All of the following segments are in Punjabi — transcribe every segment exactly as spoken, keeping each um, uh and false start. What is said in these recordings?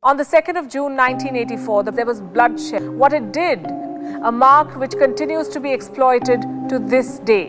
On the second of June nineteen eighty-four, there was bloodshed. What it did, a mark which continues to be exploited to this day.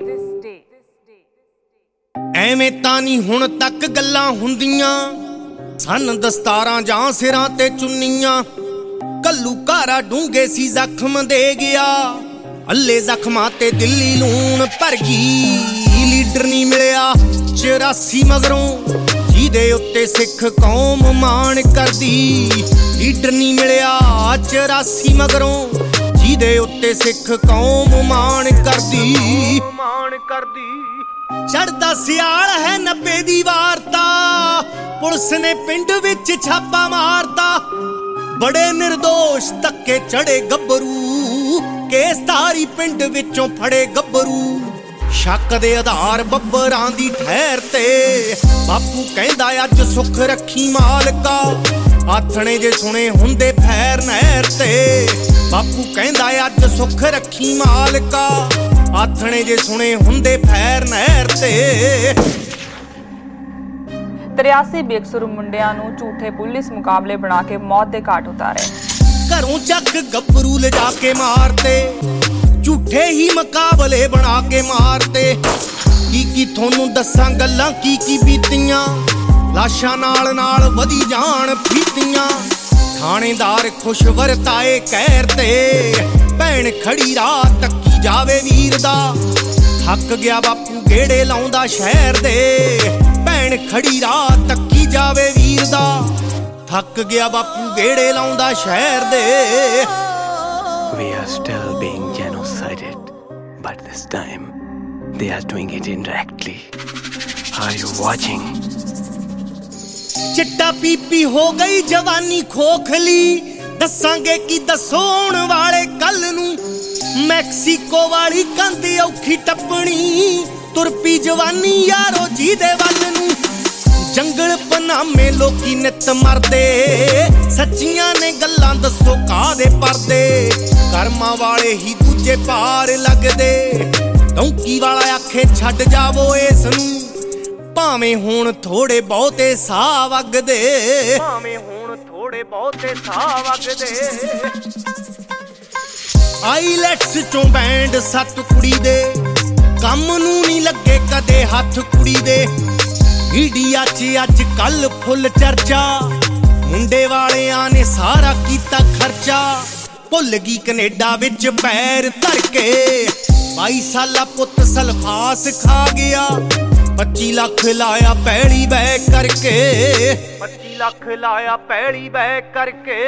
ਐਵੇਂ ਤਾਂ ਨਹੀਂ ਹੁਣ ਤੱਕ ਗੱਲਾਂ ਹੁੰਦੀਆਂ ਸਨ ਦਸਤਾਰਾਂ ਜਾਂ ਸਿਰਾਂ ਤੇ ਚੁੰਨੀਆਂ ਕੱਲੂ ਘਾਰਾ ਡੂੰਘੇ ਸੀ ਜ਼ਖਮ ਦੇ ਗਿਆ ਅੱਲੇ ਜ਼ਖਮਾਂ ਤੇ ਦਿੱਲੀ ਲੂਣ ਭਰ ਗਈ ਲੀਡਰ ਨਹੀਂ ਮਿਲਿਆ ਚੁਰਾਸੀ ਮਗਰੋਂ ਜਿਹਦੇ ਉੱਤੇ ਸਿੱਖ ਕੌਮ ਮਾਣ ਕਰਦੀ ਲੀਡਰ ਨਹੀਂ ਮਿਲਿਆ ਚੁਰਾਸੀ ਮਗਰੋਂ ਜਿਹਦੇ ਉੱਤੇ ਸਿੱਖ ਕੌਮ ਮਾਣ ਕਰਦੀ ਮਾਣ ਕਰਦੀ ਚੜਦਾ ਸਿਆਲ ਹੈ ਨੱਬੇ ਦੀ ਵਾਰਤਾ ਪੁਲਿਸ ਨੇ ਪਿੰਡ ਵਿੱਚ ਛਾਪਾ ਮਾਰਤਾ ਬੜੇ ਨਿਰਦੋਸ਼ ਧੱਕੇ ਚੜੇ ਗੱਭਰੂ ਕੇਸ ਧਾਰੀ ਪਿੰਡ ਵਿੱਚੋਂ ਫੜੇ ਗੱਭਰੂ ਸ਼ੱਕ ਦੇ ਆਧਾਰ ਬੱਬਰਾਂ ਦੀ ਠਹਿਰ ਤੇ ਬਾਪੂ ਕਹਿੰਦਾ ਅੱਜ ਸੁੱਖ ਰੱਖੀ ਮਾਲਕਾ ਆਥਣੇ ਜੇ ਸੁਣੇ ਹੁੰਦੇ ਫੈਰ ਨਹਿਰ ਤੇ ਬਾਪੂ ਕਹਿੰਦਾ ਅੱਜ ਸੁੱਖ ਰੱਖੀ ਮਾਲਕਾ ਆਥਣੇ ਜੇ ਸੁਣੇ ਹੁੰਦੇ ਫੈਰ ਨਹਿਰ ਤੇ ਤਰਿਆਸੀ ਬੇਕਸੂਰ ਮੁੰਡਿਆਂ ਨੂੰ ਝੂਠੇ ਪੁਲਿਸ ਮੁਕਾਬਲੇ ਬਣਾ ਕੇ ਮੌਤ ਦੇ ਘਾਟ ਉਤਾਰੇ ਘਰੋਂ ਚੱਕ ਗੱਭਰੂ ਲਿਜਾ ਕੇ ਮਾਰਤੇ ਝੂਠੇ ਹੀ ਮੁਕਾਬਲੇ ਬਣਾ ਕੇ ਮਾਰਤੇ ਕੀ ਕੀ ਤੁਹਾਨੂੰ ਦੱਸਾਂ ਗੱਲਾਂ ਕੀ ਕੀ ਬੀਤੀਆਂ ਲਾਸ਼ਾਂ ਨਾਲ ਨਾਲ ਵਧੀ ਜਾਣ ਫੀਤੀਆਂ ਥਾਣੇਦਾਰ ਖੁਸ਼ ਵਰਤਾਏ ਕਹਿਰ ਤੇ ਭੈਣ ਖੜੀ ਰਾਤ ਤੱਕੀ ਜਾਵੇ ਵੀਰ ਦਾ ਥੱਕ ਗਿਆ ਬਾਪੂ ਗੇੜੇ ਲਾਉਂਦਾ ਸ਼ਹਿਰ ਦੇ ਭੈਣ ਖੜੀ ਰਾਤ ਤੱਕੀ ਜਾਵੇ ਵੀਰ ਦਾ ਥੱਕ ਗਿਆ ਬਾਪੂ ਗੇੜੇ ਲਾਉਂਦਾ ਸ਼ਹਿਰ ਦੇ We are still being genocided, but this time they are doing it indirectly. Are you watching? ਚਿੱਟਾ ਪੀਪੀ ਹੋ ਗਈ ਜਵਾਨੀ ਖੋਖਲੀ ਦੱਸਾਂਗੇ ਕੀ ਦੱਸੋ ਆਉਣ ਵਾਲੇ ਕੱਲ ਨੂੰ ਮੈਕਸੀਕੋ ਵਾਲੀ ਕੰਧ ਔਖੀ ਟੱਪਣੀ ਤੁਰ ਪੀ ਜਵਾਨੀ ਯਾਰੋ ਜਿਹਦੇ ਵੱਲ ਨੂੰ ਜੰਗਲ ਪਨਾਮੇ ਲੋਕੀ ਨਿੱਤ ਮਰਦੇ ਸੱਚੀਆਂ ਨੇ ਗੱਲਾਂ ਦੱਸੋ ਕਾਹਦੇ ਪਰਦੇ ਕਰਮਾਂ ਵਾਲੇ ਹੀ ਦੂਜੇ ਪਾਰ ਲੱਗਦੇ ਡੌਂਕੀ ਵਾਲਾ ਆਖੇ ਛੱਡ ਜਾਵੋ ਇਸ ਨੂੰ ਭਾਵੇਂ ਹੁਣ ਥੋੜੇ ਬਹੁਤੇ ਸਾਹ ਵਗਦੇ ਭਾਵੇਂ ਹੁਣ ਥੋੜੇ ਬਹੁਤੇ ਸਾਹ ਵਗਦੇ ਆਈਲੈਟਸ ਚੋਂ ਬੈਂਡ ਸੱਤ ਕੁੜੀ ਦੇ ਕੰਮ ਨੂੰ ਨਹੀਂ ਲੱਗੇ ਕਦੇ ਹੱਥ ਕੁੜੀ ਦੇ ਮੀਡੀਆ 'ਚ ਅੱਜ ਕੱਲ ਫੁੱਲ ਚਰਚਾ ਮੁੰਡੇ ਵਾਲਿਆਂ ਨੇ ਸਾਰਾ ਕੀਤਾ ਖਰਚਾ ਭੁੱਲ ਗਈ ਕੈਨੇਡਾ ਵਿੱਚ ਪੈਰ ਧਰ ਕੇ ਬਾਈ ਸਾਲਾ ਪੁੱਤ ਸਲਫਾਸ ਖਾ ਗਿਆ ਪੱਚੀ ਲੱਖ ਲਾਇਆ ਪੈਲੀ ਬੈ ਕਰਕੇ ਪੱਚੀ ਲੱਖ ਲਾਇਆ ਪੈਲੀ ਬੈ ਕਰਕੇ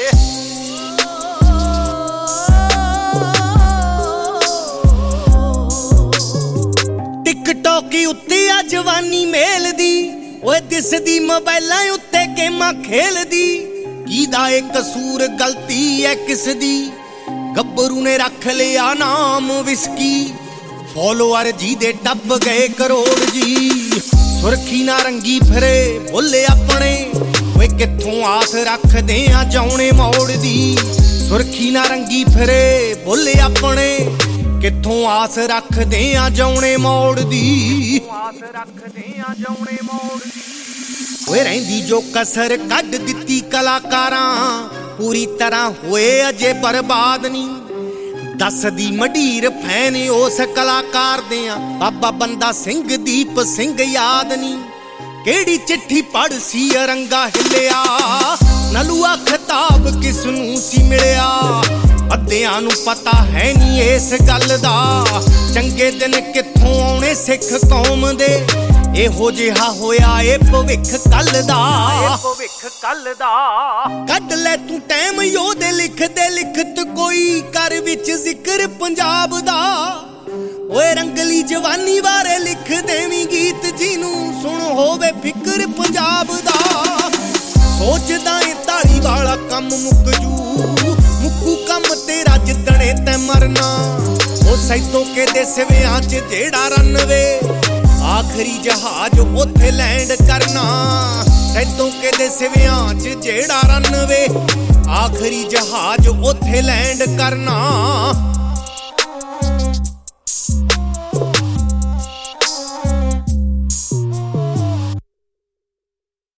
ਟਿਕਟੌਕ ਉੱਤੇ ਆ ਜਵਾਨੀ ਮੇਲਦੀ ਓਏ ਦਿਸਦੀ ਮੋਬਾਈਲਾਂ ਉੱਤੇ ਗੇਮਾਂ ਖੇਲਦੀ ਕਿਹਦਾ ਏ ਕਸੂਰ ਗਲਤੀ ਐ ਕਿਸ ਦੀ ਗੱਭਰੂ ਨੇ ਰੱਖ ਲਿਆ ਨਾਮ ਵਿਸਕੀ ਫੋਲੋਅਰ ਜੀ ਦੇ ਟੱਪ ਗਏ ਕਰੋੜ ਜੀ ਸੁਰਖੀ ਨਾ ਰੰਗੀ ਫਿਰੇ ਬੋਲੇ ਆਪਣੇ ਓਏ ਕਿੱਥੋਂ ਆਸ ਰੱਖਦੇ ਆ ਜਾਉਣੇ ਮੋੜ ਦੀ ਸੁਰਖੀ ਨਾ ਰੰਗੀ ਫਿਰੇ ਬੋਲੇ ਆਪਣੇ ਕਿੱਥੋਂ ਆਸ ਰੱਖਦੇ ਆ ਜਾਉਣੇ ਮੋੜ ਦੀ ਆਸ ਰੱਖਦੇ ਆ ਜਾਉਣੇ ਮੋੜ ਦੀ ਓਏ ਰਹਿੰਦੀ ਜੋ ਕਸਰ ਕੱਢ ਦਿੱਤੀ ਕਲਾਕਾਰਾਂ ਪੂਰੀ ਤਰ੍ਹਾਂ ਹੋਏ ਅਜੇ ਬਰਬਾਦ ਨਹੀਂ ਦੱਸਦੀ ਮਢੀਰ ਫੈਨ ਉਸ ਕਲਾਕਾਰ ਦੇ ਆ ਬਾਬਾ ਬੰਦਾ ਸਿੰਘ ਦੀਪ ਸਿੰਘ ਯਾਦ ਨਹੀਂ ਕਿਹੜੀ ਚਿੱਠੀ ਪੜ ਸੀ ਰੰਗਾ ਹਿੱਲਿਆ ਨਲੂਆ ਖਿਤਾਬ ਕਿਸ ਨੂੰ ਸੀ ਮਿਲਿਆ ਅੱਧਿਆਂ ਨੂੰ ਪਤਾ ਹੈ ਨਹੀਂ ਇਸ ਗੱਲ ਦਾ ਚੰਗੇ ਦਿਨ ਕਿੱਥੋਂ ਆਉਣੇ ਸਿੱਖ ਕੌਮ ਦੇ ਇਹੋ ਜਿਹਾ ਹੋਇਆ ਏ ਭਵਿੱਖ ਕੱਲ ਦਾ ਭਵਿੱਖ ਕੱਲ ਦਾ ਕੱਢ ਲੈ ਤੂੰ ਟਾਈਮ ਯੋਧੇ ਲਿਖਦੇ ਲਿਖਤ ਕੋਈ ਕਰ ਵਿੱਚ ਜ਼ਿਕਰ ਪੰਜਾਬ ਦਾ ਓਏ ਰੰਗਲੀ ਜਵਾਨੀ ਬਾਰੇ ਲਿਖ ਦੇਵੀਂ ਗੀਤ ਜਿਹਨੂੰ ਸੁਣ ਹੋਵੇ ਫਿਕਰ ਪੰਜਾਬ ਦਾ ਸੋਚਦਾ ਏ ਤਾਲੀ ਵਾਲਾ ਕੰਮ ਮੁੱਕ ਜੂ ਮੁੱਕੂ ਕੰਮ ਤੇਰਾ ਜਿੱਦਣੇ ਤੈ ਮਰਨਾ ਉਹ ਸੈਦੋਂ ਕੇ ਦੇ ਸਿਵਿਆਂ 'ਚ ਜਿਹੜਾ ਰਨਵੇ ਆਖਰੀ ਜਹਾਜ਼ ਉੱਥੇ ਲੈਂਡ ਕਰਨਾ ਸੈਦੋਂ ਕੇ ਦੇ ਸਿਵਿਆਂ 'ਚ ਜਿਹੜਾ ਰਨਵੇ ਆਖਰੀ ਜਹਾਜ਼ ਉੱਥੇ ਲੈਂਡ ਕਰਨਾ